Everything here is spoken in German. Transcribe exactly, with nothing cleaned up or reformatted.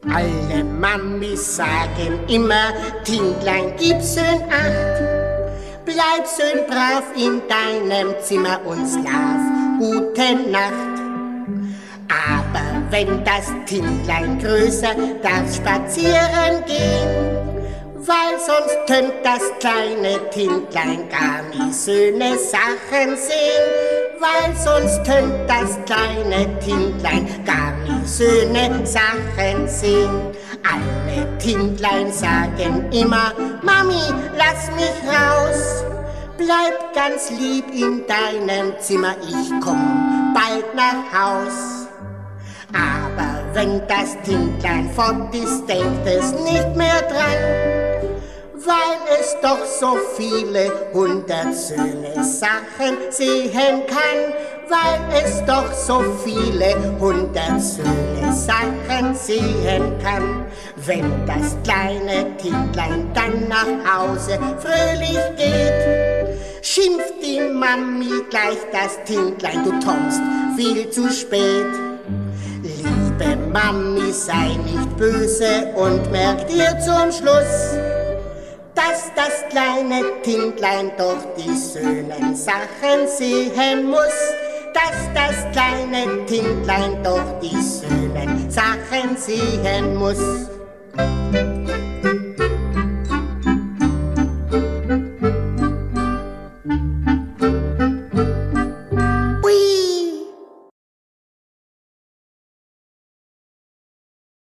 Alle Mamis sagen immer, Tintlein, gib schön acht. Bleib schön brav in deinem Zimmer und schlaf gute Nacht. Aber wenn das Tintlein größer darf spazieren gehen, weil sonst könnt das kleine Tintlein gar nie schöne Sachen sehen. Weil sonst könnt das kleine Tintlein gar nie schöne Sachen sehen. Alle Tintlein sagen immer, Mami, lass mich raus. Bleib ganz lieb in deinem Zimmer, ich komm bald nach Haus. Aber wenn das Tintlein fort ist, denkt es nicht mehr dran, weil es doch so viele hundert schöne Sachen sehen kann, weil es doch so viele hundert schöne Sachen sehen kann. Wenn das kleine Tintlein dann nach Hause fröhlich geht, schimpft die Mami gleich das Tintlein, du kommst viel zu spät. Liebe Mami, sei nicht böse und merk dir zum Schluss, dass das kleine Tintlein doch die schönen Sachen sehen muss. Dass das kleine Tintlein doch die schönen Sachen sehen muss.